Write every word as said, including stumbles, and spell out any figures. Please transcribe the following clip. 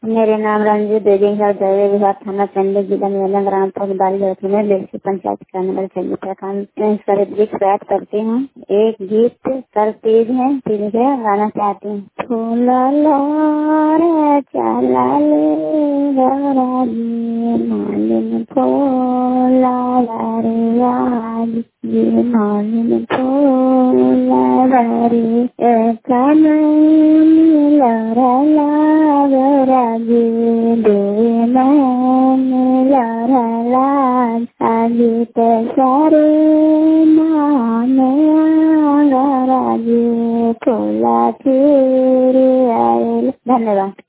मेरे नाम रंजू देवी है, दैवे विभाग थाना चंडी जिला में ग्राम पगदारी लेखी पंचायत का नंबर चंडी प्रखंड वृक्ष बात करती हूँ। एक गीत कर तेज है, ठीक है, गाना चाहती हूँ। फूला रे चला ले मालिन फूला रे ये मालिन फूला रे राजे दे मन लाल आगे सारे नाम राजे खोला फिर आए। धन्यवाद।